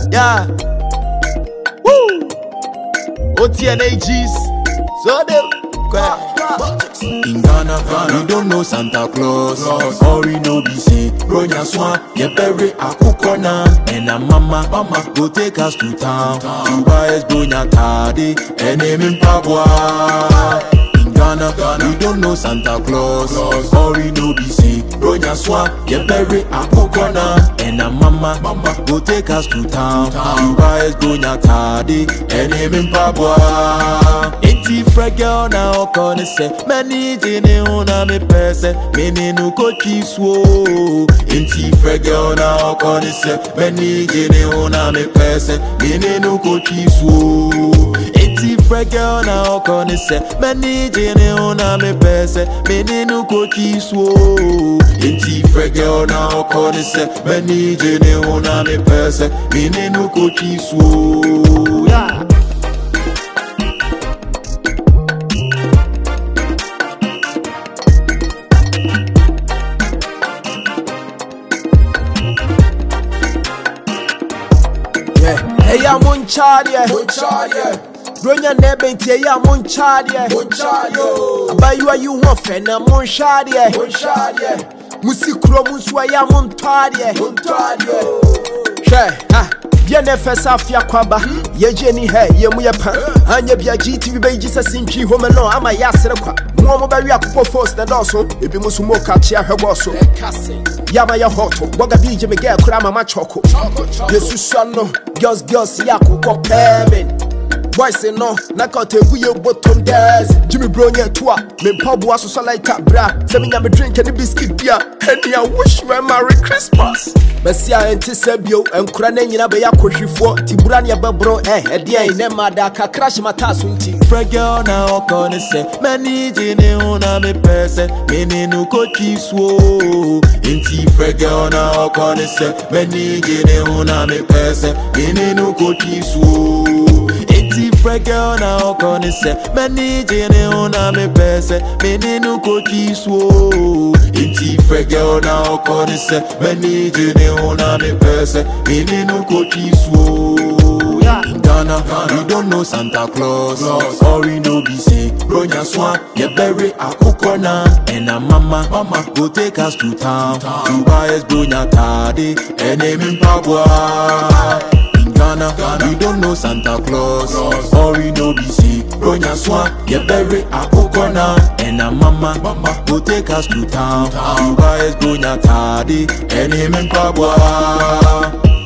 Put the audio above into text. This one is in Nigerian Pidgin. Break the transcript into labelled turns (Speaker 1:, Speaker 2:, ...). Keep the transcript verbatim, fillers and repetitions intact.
Speaker 1: Yeah. Woo. O T N A Gs. So they
Speaker 2: in Ghana, Ghana, we don't know Santa Claus. All we know be say, Bronya Swan, ye bury a kukona, and a mama, mama, go take us to town. To buy us Bronya Tadi, and name in Papua. In Ghana, Ghana, we don't know Santa Claus. All we know be say, Bronya Swan, ye bury a kukona, and a mama, mama, go take us to town. To buy us Bronya Tadi, and name in Papua. Enti fragile na okone se many jene una me pese meni no kochi swo. Enti fragile na okone se many jene una me pese meni no kochi swo. Enti fragile na okone se many jene una me pese meni no kochi swo. Enti fragile na okone se many jene una me pese meni no kochi swo. Yeah.
Speaker 1: Hey, I'm on charge, yeah. Bronya Nebent, yeah, I'm on charge, yeah. But you are you want friend, I'm on charge, yeah. Musikro Muswa, I'm on tardy, yeah. Ha. Bien F Afia Kwaba, ye Jenny Hay, ye Muyapan, and ye be a G T V baby Jesus in G home alone. I'm a Yasra. More barrier for force than also, if you must more catch her also. Yamaya Hoto, Bogabi Miguel Krama Machoco. Jesus, no, girls, girls, Yaku, compare. Boys no, Nakate Guyo bottom dares. Jimmy Bronya Tua, me pub was so like a bra. Sending me drink and a biscuit beer. And I wish you a Merry Christmas. Messia and Tisabio and Kranen in a Bayakoshi for Tiburania Babro, eh, a dear in Madaka crash matasunti.
Speaker 2: Fragile now, gonna say, many jene una me person, many no kochi swo. Inti fragile now, gonna say, many jene una me person, many no kochi swo. Inti fragile now, gonna say, many jene una me person, many no kochi swo. Inti fragile now, gonna say, many jene una me person, many no kochi swo. In Ghana, we don't know Santa Claus. All we know be say, Bronya Swan, ye bury a kukona, and a mama, mama, go take us to town. To buy us Bronya Tadi, and name in Papua. In Ghana, we don't know Santa Claus. All we know be say, Bronya Swan, ye bury a kukona, and a mama, mama, go take us to town. To buy us Bronya Tadi, and name in Papua.